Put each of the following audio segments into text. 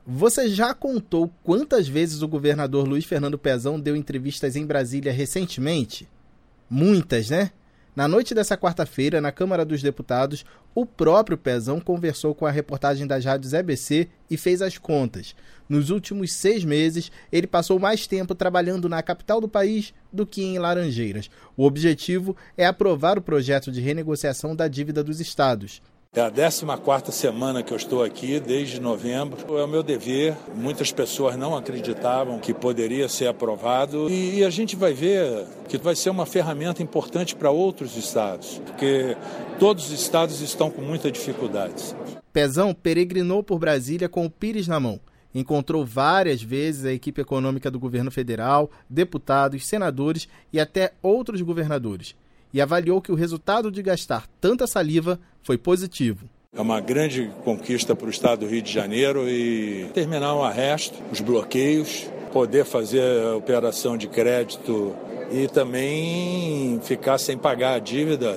Você já contou quantas vezes o governador Luiz Fernando Pezão deu entrevistas em Brasília recentemente? Muitas, né? Na noite dessa quarta-feira, na Câmara dos Deputados, o próprio Pezão conversou com a reportagem das rádios EBC e fez as contas. Nos últimos 6 meses, ele passou mais tempo trabalhando na capital do país do que em Laranjeiras. O objetivo é aprovar o projeto de renegociação da dívida dos estados. É a 14ª semana que eu estou aqui, desde novembro. É o meu dever. Muitas pessoas não acreditavam que poderia ser aprovado. E a gente vai ver que vai ser uma ferramenta importante para outros estados, porque todos os estados estão com muita dificuldade. Pezão peregrinou por Brasília com o Pires na mão. Encontrou várias vezes a equipe econômica do governo federal, deputados, senadores e até outros governadores. E avaliou que o resultado de gastar tanta saliva foi positivo. É uma grande conquista para o estado do Rio de Janeiro e terminar o arresto, os bloqueios, poder fazer a operação de crédito e também ficar sem pagar a dívida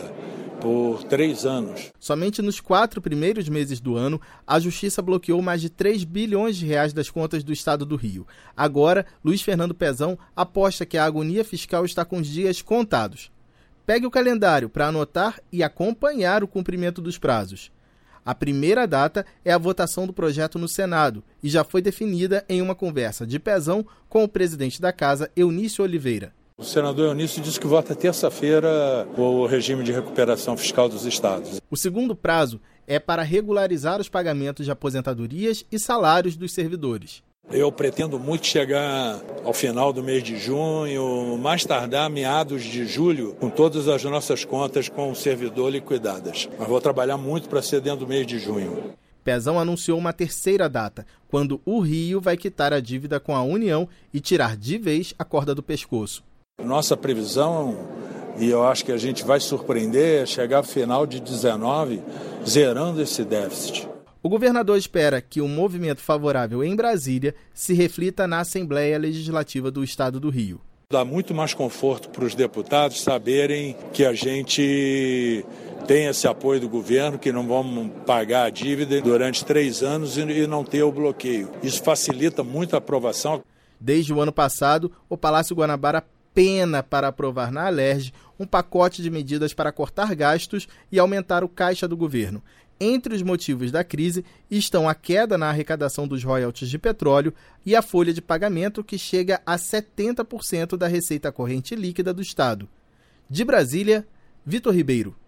por 3 anos. Somente nos 4 primeiros meses do ano, a Justiça bloqueou mais de 3 bilhões de reais das contas do estado do Rio. Agora, Luiz Fernando Pezão aposta que a agonia fiscal está com os dias contados. Pegue o calendário para anotar e acompanhar o cumprimento dos prazos. A primeira data é a votação do projeto no Senado e já foi definida em uma conversa de Pezão com o presidente da Casa, Eunício Oliveira. O senador Eunício disse que vota terça-feira o regime de recuperação fiscal dos estados. O segundo prazo é para regularizar os pagamentos de aposentadorias e salários dos servidores. Eu pretendo muito chegar ao final do mês de junho, mais tardar meados de julho, com todas as nossas contas com o servidor liquidadas. Mas vou trabalhar muito para ser dentro do mês de junho. Pezão anunciou uma terceira data, quando o Rio vai quitar a dívida com a União e tirar de vez a corda do pescoço. Nossa previsão, e eu acho que a gente vai surpreender, é chegar ao final de 19 zerando esse déficit. O governador espera que o movimento favorável em Brasília se reflita na Assembleia Legislativa do Estado do Rio. Dá muito mais conforto para os deputados saberem que a gente tem esse apoio do governo, que não vamos pagar a dívida durante 3 anos e não ter o bloqueio. Isso facilita muito a aprovação. Desde o ano passado, o Palácio Guanabara pena para aprovar na Alerj um pacote de medidas para cortar gastos e aumentar o caixa do governo. Entre os motivos da crise estão a queda na arrecadação dos royalties de petróleo e a folha de pagamento, que chega a 70% da receita corrente líquida do Estado. De Brasília, Vitor Ribeiro.